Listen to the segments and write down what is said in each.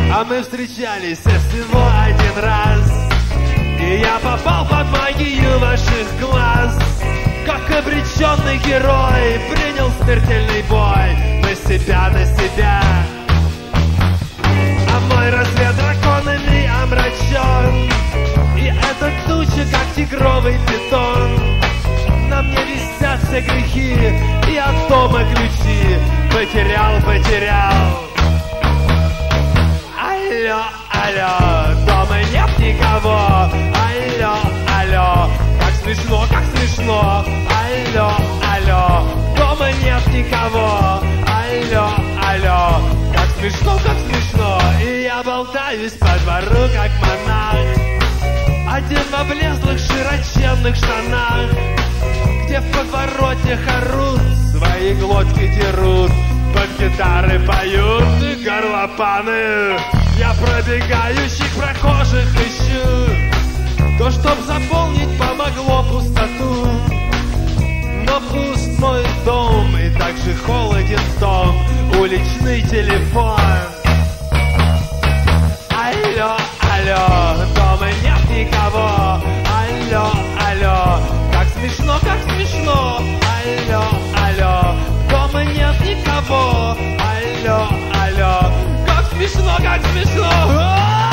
А мы встречались всего один раз, и я попал под магию ваших глаз. Как обреченный герой принял смертельный бой на себя, на себя. А мой рассвет драконами омрачен, и эта туча, как тигровый питон. На мне висят все грехи, и от дома ключи. Потерял, потерял. Алло, алло, дома нет никого. Алло, алло, как смешно, как смешно. Алло, алло, дома нет никого. Алло, алло, как смешно, как смешно. И я болтаюсь по двору, как монах, один в облезлых широченных штанах, где в подворотнях орут, свои глотки дерут, под гитары поют и горлопаны. Я пробегающих прохожих ищу, то, чтоб заполнить помогло пустоту. Но пуст мой дом, и так же холоден дом, уличный телефон. Алло, алло, дома нет никого. Алло, алло, как смешно, как смешно. Алло, алло, дома нет никого. Алло, алло, как смешно, как смешно.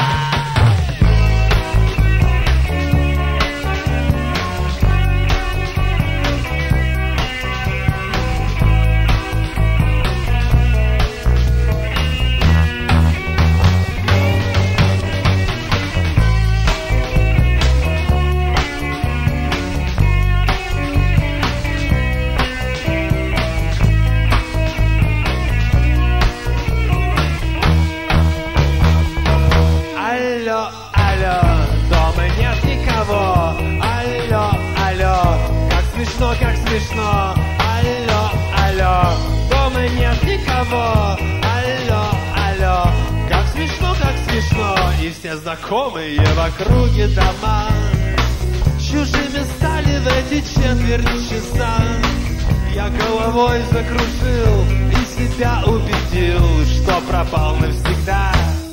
Как смешно, алло, алло, дома нет никого. Алло, алло, как смешно, и все знакомые в округе дома чужими стали в эти четверть часа. Я головой закружил и себя убедил, что пропал навсегда.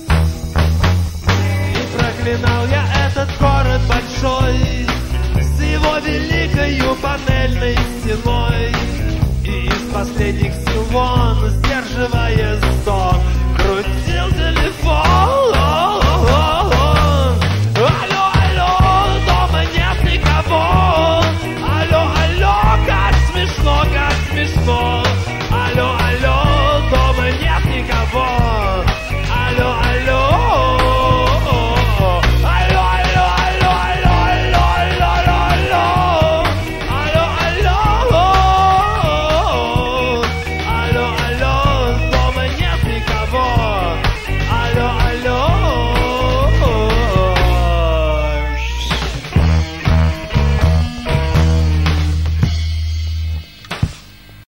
И проклинал я этот город большой с его великою панельной стеной, и из последних сил вон, сдерживая стон,